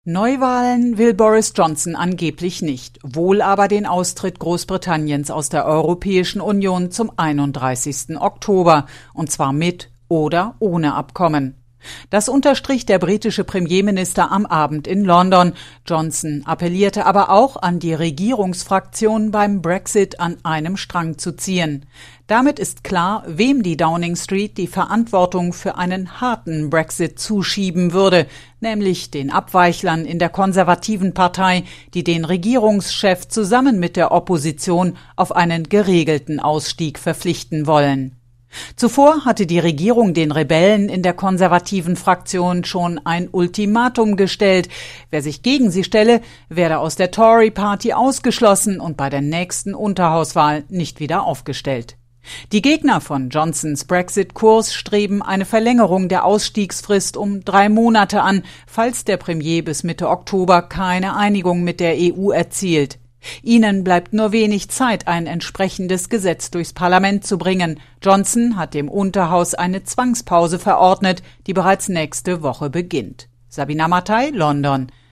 Neuwahlen will Boris Johnson angeblich nicht, wohl aber den Austritt Großbritanniens aus der Europäischen Union zum 31. Oktober, und zwar mit oder ohne Abkommen. Das unterstrich der britische Premierminister am Abend in London. Johnson appellierte aber auch an die Regierungsfraktion, beim Brexit an einem Strang zu ziehen. Damit ist klar, wem die Downing Street die Verantwortung für einen harten Brexit zuschieben würde, nämlich den Abweichlern in der konservativen Partei, die den Regierungschef zusammen mit der Opposition auf einen geregelten Ausstieg verpflichten wollen. Zuvor hatte die Regierung den Rebellen in der konservativen Fraktion schon ein Ultimatum gestellt. Wer sich gegen sie stelle, werde aus der Tory-Party ausgeschlossen und bei der nächsten Unterhauswahl nicht wieder aufgestellt. Die Gegner von Johnsons Brexit-Kurs streben eine Verlängerung der Ausstiegsfrist um 3 Monate an, falls der Premier bis Mitte Oktober keine Einigung mit der EU erzielt. Ihnen bleibt nur wenig Zeit, ein entsprechendes Gesetz durchs Parlament zu bringen. Johnson hat dem Unterhaus eine Zwangspause verordnet, die bereits nächste Woche beginnt. Sabina Mattei, London.